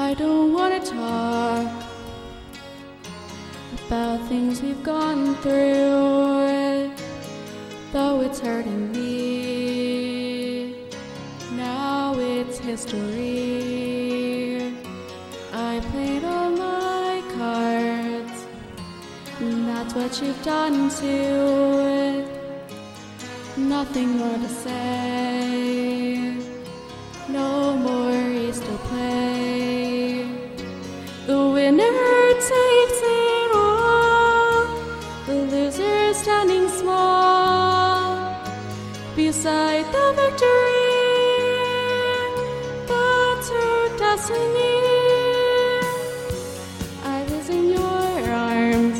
I don't want to talk about things we've gone through, though it's hurting me. Now it's history. I played all my cards, and that's what you've done too. Nothing more to say. No more is to play. The winner takes it all. The loser standing small beside the victory. That's her destiny. I was in your arms,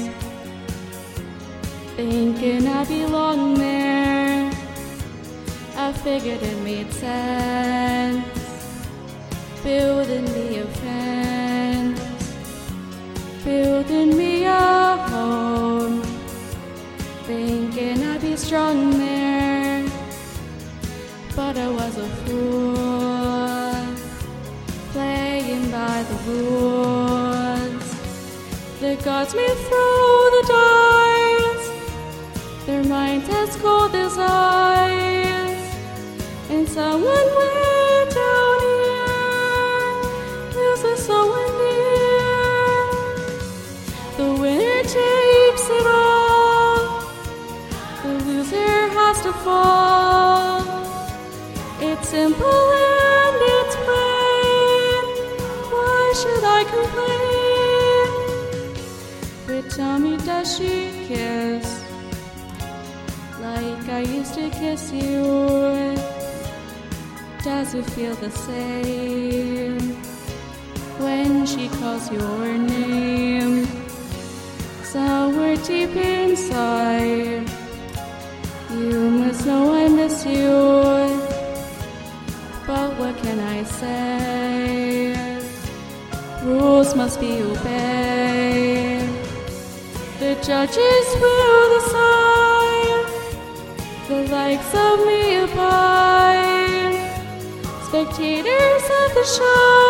thinking I belong there. I figured it made sense, building me a fence, building me a home, thinking I'd be strong there. But I was a fool, playing by the rules. The gods may throw the dice, their minds as cold as ice, and someone way down here loses someone near. The winner takes it all, the loser has to fall. It's simple and it's plain. Why should I complain? But tell me, does she kiss like I used to kiss you? Does it feel the same when she calls your name? Somewhere deep inside, you must know I miss you. But what can I say? Rules must be obeyed. The judges will decide. The likes of me abide. Spectators of the show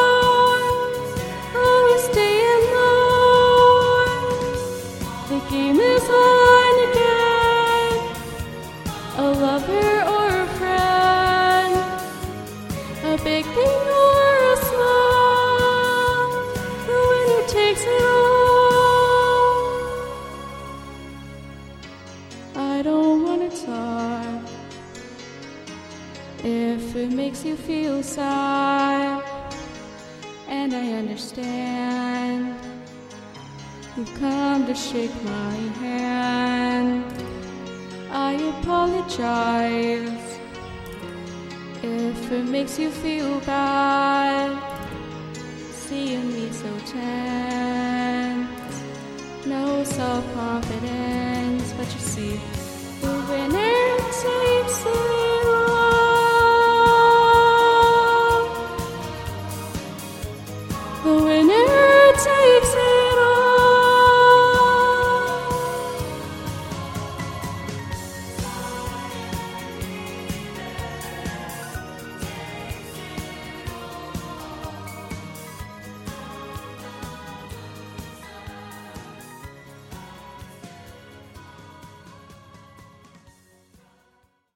always staying low. The game is on again. A lover or a friend, a big thing or a small, the winner takes it all. I don't want to talk if it makes you feel sad, and I understand. You've come to shake my hand. I apologize if it makes you feel bad, seeing me so tense. No self-confidence, but you see, the winner takes it.